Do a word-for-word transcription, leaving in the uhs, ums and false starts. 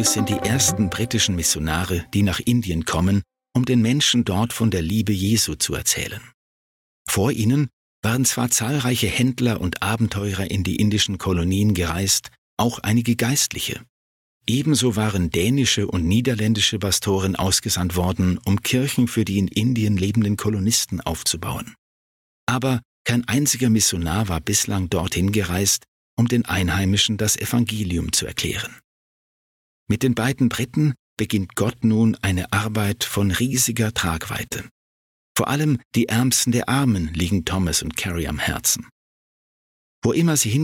Andrews sind die ersten britischen Missionare, die nach Indien kommen, um den Menschen dort von der Liebe Jesu zu erzählen. Vor ihnen waren zwar zahlreiche Händler und Abenteurer in die indischen Kolonien gereist, auch einige Geistliche. Ebenso waren dänische und niederländische Pastoren ausgesandt worden, um Kirchen für die in Indien lebenden Kolonisten aufzubauen. Aber kein einziger Missionar war bislang dorthin gereist, um den Einheimischen das Evangelium zu erklären. Mit den beiden Briten beginnt Gott nun eine Arbeit von riesiger Tragweite. Vor allem die Ärmsten der Armen liegen Thomas und Carrie am Herzen. Wo immer sie hin